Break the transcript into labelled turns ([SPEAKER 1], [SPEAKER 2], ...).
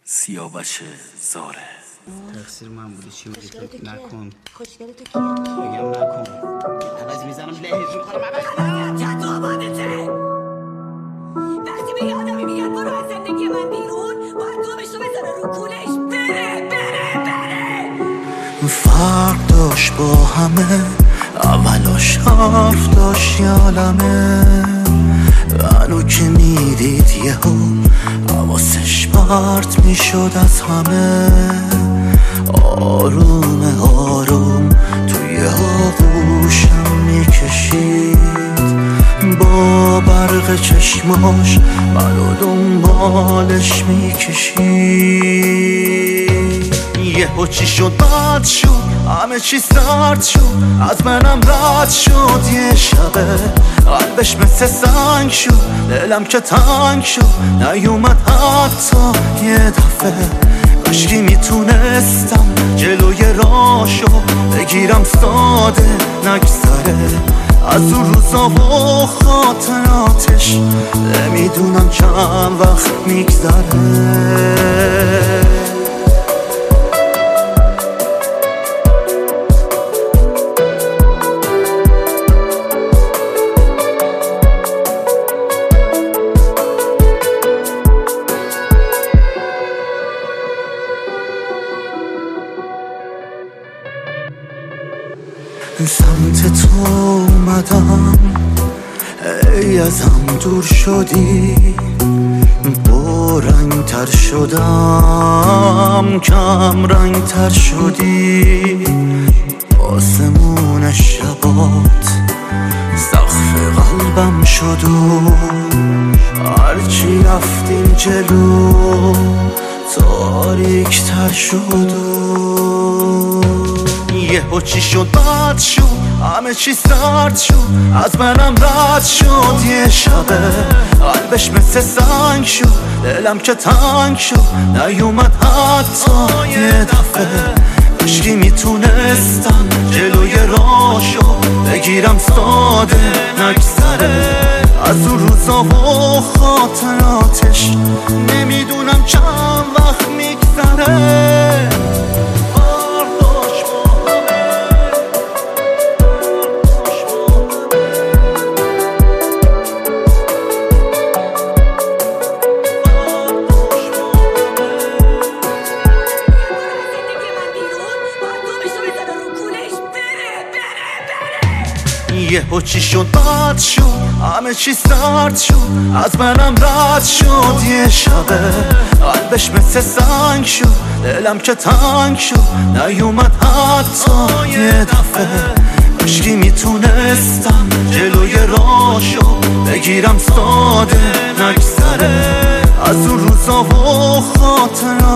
[SPEAKER 1] سیاوش زاره.
[SPEAKER 2] تقصیر من بوده. چی بودی تو؟ نکن.
[SPEAKER 3] خوشگله تو کیه؟
[SPEAKER 2] میگم نکن. عوض میزنم لحظ میکنم.
[SPEAKER 3] چند آبادته. وقتی به آدمی میگن برو از زندگی من بیرون، باید دومش رو بزنه رو کولش. بره.
[SPEAKER 4] فرق داشت با همه، اولاش حرف داشت یالمه. منو که میدید یهو حواسش پرت میشد از همه. آروم آروم توی آغوشم میکشید، با برق چشماش منو دنبالش میکشید. یهو چی شد بد شد، همه چی سرد شد، از منم رد شد. یه شبه قلبش مثل سنگ شد، دلم که تنگ شد، نیومد حتی یه دفعه. کاشکی میتونستم جلوی راشو بگیرم ساده نگذره از اون روزا و خاطراتش. نمیدونم چند وقت میگذره. سمت تو اومدم، ای ازم دور شدی. با رنگ تر شدم، کم رنگ تر شدی. آسمون شبات سقف قلبم شد و هرچی رفتیم جلو تاریک تر شد. یهو چی شد بد شد، همه چی سرد شد، از منم رد شد. یه شبه قلبش مثل سنگ شد، دلم که تنگ شد، نیومد حتی یه دفعه. کاشکی میتونستم جلوی راشو بگیرم ساده نگذره از اون روزا و خاطراتش. نمیدونم چند وقت میگذره. یهو چی شد بد شد، همه چی سرد شد، از منم رد شد. یه شبه قلبش مثل سنگ شد، دلم که تنگ شد، نیومد حتی یه دفعه. کاشکی میتونستم جلوی راشو بگیرم ساده نگذره از اون روزا و خاطرات.